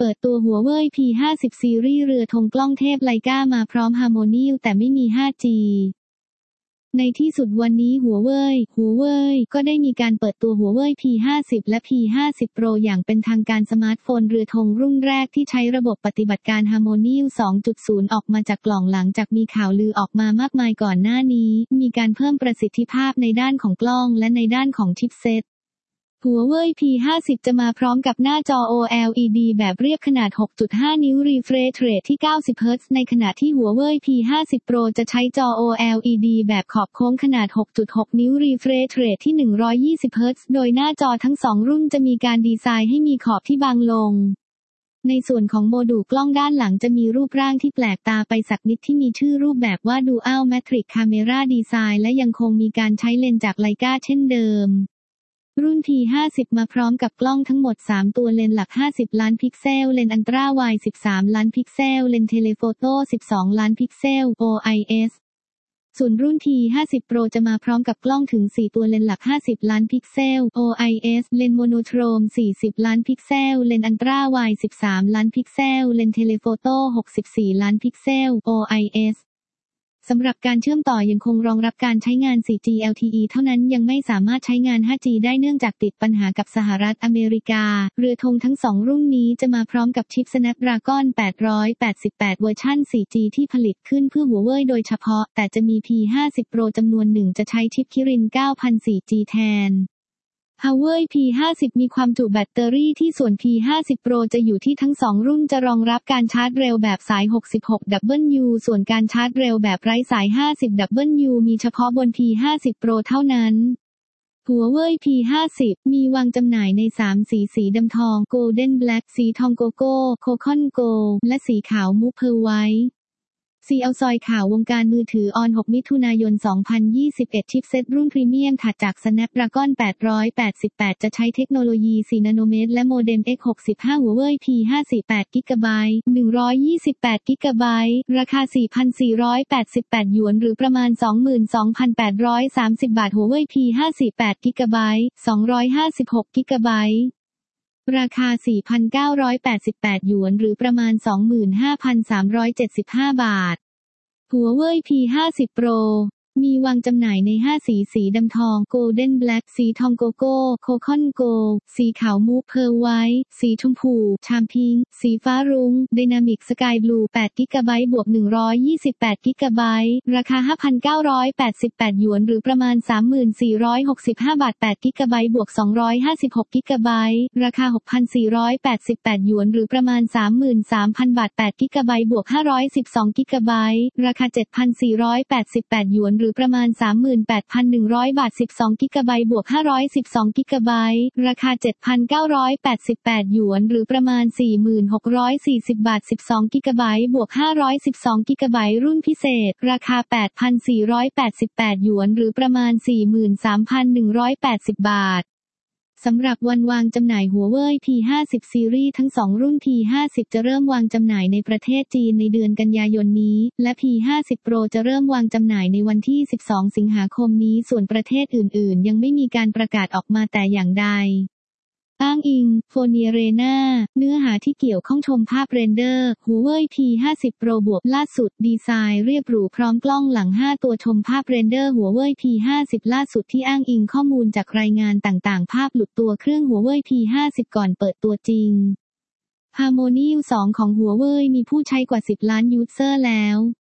เปิดตัว Huawei P50 ซีรีส์เรือธงกล้องเทพไลกามาพร้อม Harmony แต่ไม่มี 5G ในที่สุดวันนี้ Huawei ก็ได้มีการเปิดตัว Huawei P50 และ P50 Pro อย่างเป็นทางการสมาร์ทโฟนเรือธงรุ่นแรกที่ใช้ระบบปฏิบัติการ Harmony 2.0 ออกมาจากกล่องหลังจากมีข่าวลือออกมามากมายก่อนหน้านี้มีการเพิ่มประสิทธิภาพในด้านของกล้องและในด้านของชิปเซ็ตHuawei P50 จะมาพร้อมกับหน้าจอ OLED แบบเรียบขนาด 6.5 นิ้ว Refresh Rate ที่ 90 Hz ในขณะที่ Huawei P50 Pro จะใช้จอ OLED แบบขอบโค้งขนาด 6.6 นิ้ว Refresh Rate ที่ 120 Hz โดยหน้าจอทั้งสองรุ่นจะมีการดีไซน์ให้มีขอบที่บางลงในส่วนของโมดูลกล้องด้านหลังจะมีรูปร่างที่แปลกตาไปสักนิดที่มีชื่อรูปแบบว่า Dual Matrix Camera Design และยังคงมีการใช้เลนส์จากไลกาเช่นเดิมรุ่น P50 มาพร้อมกับกล้องทั้งหมด 3 ตัวเลนส์หลัก 50 ล้านพิกเซล เลนส์อัลตร้าไวด์ 13 ล้านพิกเซล เลนส์เทเลโฟโต้ 12 ล้านพิกเซล OIS ส่วนรุ่น P50 Pro จะมาพร้อมกับกล้องถึง 4 ตัวเลนส์หลัก 50 ล้านพิกเซล OIS เลนส์โมโนโครม 40 ล้านพิกเซล เลนส์อัลตร้าไวด์ 13 ล้านพิกเซล เลนส์เทเลโฟโต้ 64 ล้านพิกเซล OISสำหรับการเชื่อมต่อยังคงรองรับการใช้งาน 4G LTE เท่านั้นยังไม่สามารถใช้งาน 5G ได้เนื่องจากติดปัญหากับสหรัฐอเมริกาเรือธงทั้ง2รุ่นนี้จะมาพร้อมกับชิป Snapdragon 888 เวอร์ชัน 4G ที่ผลิตขึ้นเพื่อ Huawei โดยเฉพาะแต่จะมี P50 Pro จำนวนหนึ่งจะใช้ชิป Kirin 9000 4G แทนHuawei P50 มีความจุแบตเตอรี่ที่ส่วน P50 Pro จะอยู่ที่ทั้ง2รุ่นจะรองรับการชาร์จเร็วแบบสาย 66W ส่วนการชาร์จเร็วแบบไร้สาย 50W มีเฉพาะบน P50 Pro เท่านั้น Huawei P50 มีวางจำหน่ายใน3สีดำทอง Golden Black สีทองโกโก้ Coconut Gold และสีขาวมูฟเพอร์ไวท์ซีเอาซอยข่าววงการมือถือออน 6 มิถุนายน 2021 ชิปเซ็ตรุ่นพรีเมียมถัดจาก Snapdragon 888 จะใช้เทคโนโลยี 4 นาโนเมตรและโมเด็ม X65 Huawei P50 8GB 128GB ราคา 4,488 หยวนหรือประมาณ 22,830 บาท Huawei P50 8GB 256GBราคา 4,988 หยวนหรือประมาณ 25,375 บาท Huawei P50 Pro มีวางจำหน่ายใน5สีดำทอง Golden Black สีทองโกโก้ Coconut Gold สีขาวมูฟเพอร์ไวท์สีชมพูชามพิงค์สีฟ้ารุ้ง Dynamic Sky Blue 8GB บวก 128GB ราคา 5,988 หยวนหรือประมาณ 3465 บาท 8GB บวก 256GB ราคา 6,488 หยวนหรือประมาณ 33,000 บาท 8GB บวก 512GB ราคา 7,488 หยวนหรือประมาณ 38,100 บาท 12GB บวก 512GB ราคา 7,988 หยวนหรือประมาณ 4,640 บาท 12GB บวก 512GB รุ่นพิเศษราคา 8,488 หยวนหรือประมาณ 43,180 บาทสำหรับวันวางจำหน่าย Huawei P50 ซีรีส์ทั้ง2รุ่น P50 จะเริ่มวางจำหน่ายในประเทศจีนในเดือนกันยายนนี้และ P50 Pro จะเริ่มวางจำหน่ายในวันที่12สิงหาคมนี้ส่วนประเทศอื่นๆยังไม่มีการประกาศออกมาแต่อย่างใดอ้างอิง Fonierena เนื้อหาที่เกี่ยวข้องชมภาพเรนเดอร์ Huawei P50 Pro บวกล่าสุดดีไซน์เรียบหรูพร้อมกล้องหลัง5ตัวชมภาพเรนเดอร์ Huawei P50 ล่าสุดที่อ้างอิงข้อมูลจากรายงานต่างๆภาพหลุดตัวเครื่อง Huawei P50 ก่อนเปิดตัวจริง Harmony 2ของ Huawei มีผู้ใช้กว่า10ล้านยูเซอร์แล้ว